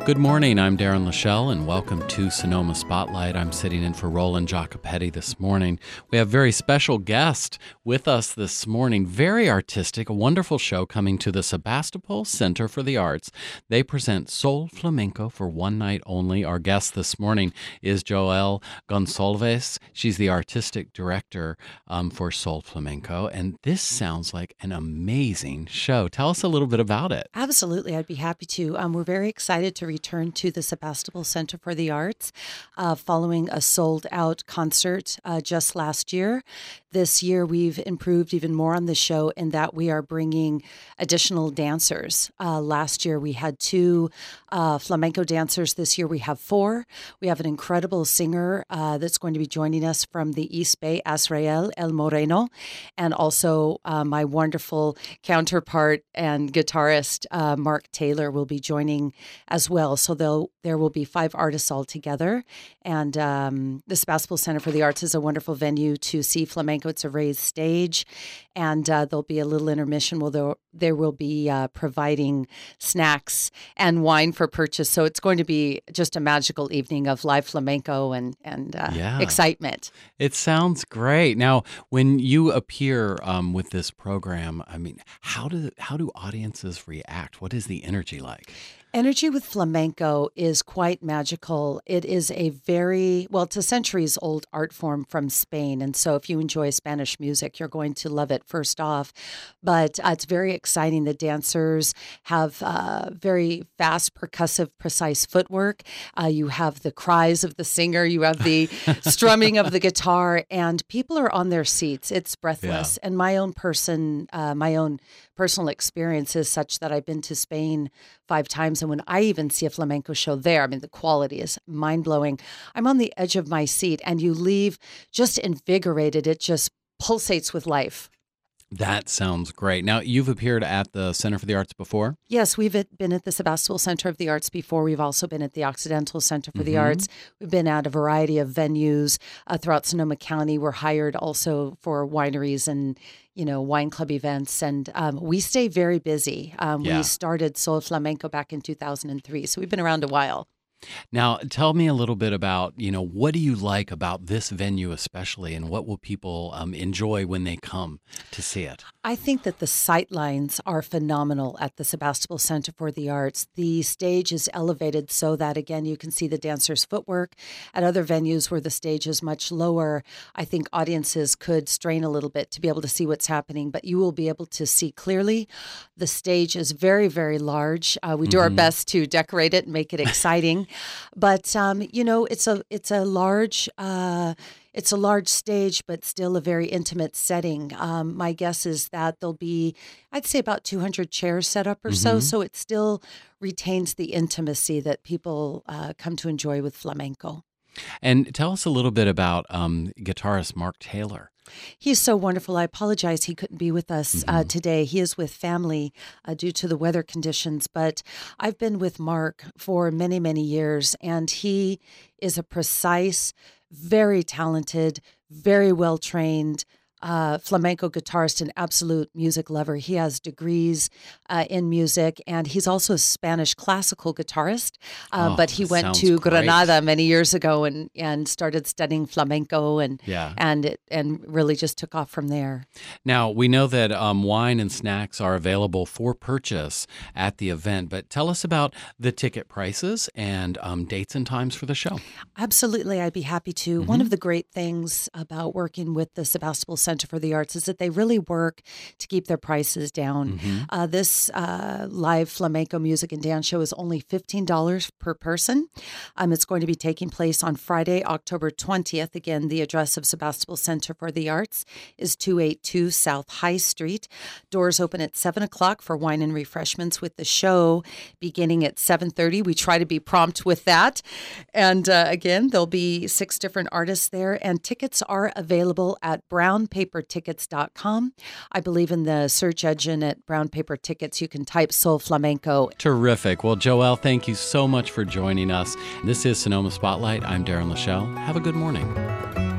Good morning, I'm Darren Lachelle, and welcome to Sonoma Spotlight. I'm sitting in for Roland Jacopetti this morning. We have a very special guest with us this morning, very artistic, a wonderful show coming to the Sebastopol Center for the Arts. They present Soul Flamenco for one night only. Our guest this morning is Joelle Gonçalves. She's the artistic director for Soul Flamenco, and this sounds like an amazing show. Tell us a little bit about it. Absolutely, I'd be happy to. We're very excited to return to the Sebastopol Center for the Arts following a sold-out concert just last year. This year, we've improved even more on the show in that we are bringing additional dancers. Last year, we had 2 flamenco dancers. This year, we have 4. We have an incredible singer that's going to be joining us from the East Bay, Azrael El Moreno, and also my wonderful counterpart and guitarist, Mark Taylor, will be joining as well. So there will be 5 artists all together. And the Sebastopol Center for the Arts is a wonderful venue to see flamenco. It's a raised stage. And there'll be a little intermission where there will be providing snacks and wine for purchase. So it's going to be just a magical evening of live flamenco and excitement. It sounds great. Now, when you appear with this program, I mean, how do audiences react? What is the energy like? Energy with flamenco is quite magical. It is it's a centuries-old art form from Spain. And so if you enjoy Spanish music, you're going to love it first off. But it's very exciting. The dancers have very fast, percussive, precise footwork. You have the cries of the singer. You have the strumming of the guitar. And people are on their seats. It's breathless. Yeah. And my own personal experience is such that I've been to Spain 5 times. And when I even see a flamenco show there, I mean, the quality is mind-blowing. I'm on the edge of my seat and you leave just invigorated. It just pulsates with life. That sounds great. Now, you've appeared at the Center for the Arts before? Yes, we've been at the Sebastopol Center of the Arts before. We've also been at the Occidental Center for the Arts. We've been at a variety of venues throughout Sonoma County. We're hired also for wineries and wine club events, and we stay very busy. We started Soul Flamenco back in 2003, so we've been around a while. Now, tell me a little bit about, what do you like about this venue especially, and what will people enjoy when they come to see it? I think that the sightlines are phenomenal at the Sebastopol Center for the Arts. The stage is elevated so that, again, you can see the dancers' footwork. At other venues where the stage is much lower, I think audiences could strain a little bit to be able to see what's happening, but you will be able to see clearly. The stage is very, very large. We do our best to decorate it and make it exciting. But it's a large stage, but still a very intimate setting. My guess is that there'll be, I'd say, about 200 chairs set up or so it still retains the intimacy that people come to enjoy with flamenco. And tell us a little bit about guitarist Mark Taylor. He's so wonderful. I apologize he couldn't be with us today. He is with family due to the weather conditions, but I've been with Mark for many, many years, and he is a precise, very talented, very well-trained flamenco guitarist and absolute music lover. He has degrees in music, and he's also a Spanish classical guitarist. But he went to Granada many years ago and started studying flamenco, and really just took off from there. Now, we know that wine and snacks are available for purchase at the event, but tell us about the ticket prices and dates and times for the show. Absolutely, I'd be happy to. One of the great things about working with the Sebastopol Center for the Arts is that they really work to keep their prices down. This live flamenco music and dance show is only $15 per person. It's going to be taking place on Friday, October 20th. Again, the address of Sebastopol Center for the Arts is 282 South High Street. Doors open at 7 o'clock for wine and refreshments, with the show beginning at 7:30. We try to be prompt with that. And again, there'll be 6 different artists there, and tickets are available at brownpapertickets.com. I believe in the search engine at Brown Paper Tickets, you can type Soul Flamenco. Terrific. Well, Joelle, thank you so much for joining us. This is Sonoma Spotlight. I'm Darren Lachelle. Have a good morning.